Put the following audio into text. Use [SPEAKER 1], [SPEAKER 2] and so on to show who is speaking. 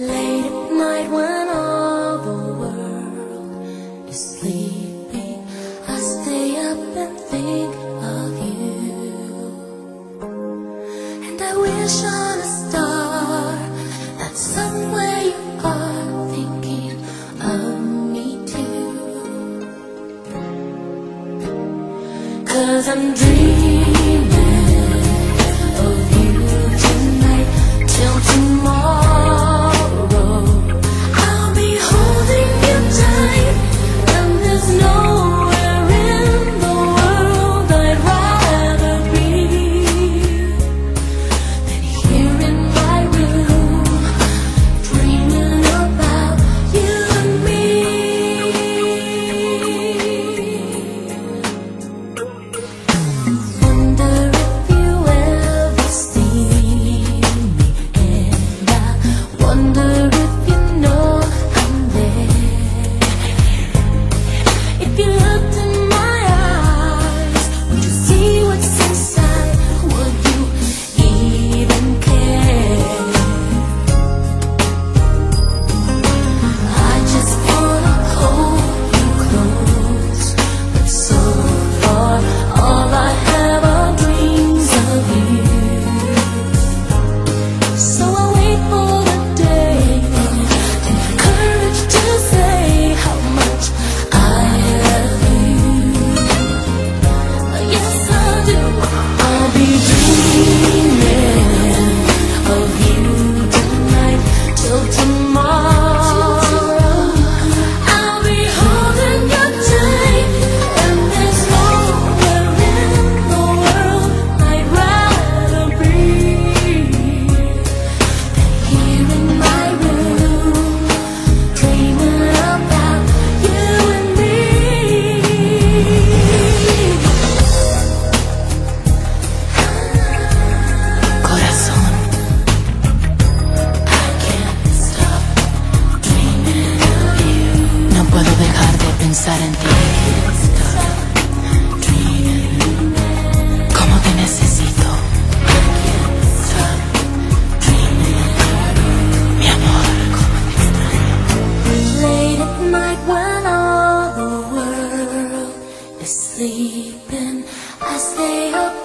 [SPEAKER 1] Late at night when all the world is sleeping, I stay up and think of you. And I wish on a star that somewhere you are thinking of me too. 'Cause I'm dreaming of you tonight till tomorrow. Pensar en ti, cómo te necesito, mi amor. Late at night when all the world is sleeping, I stay up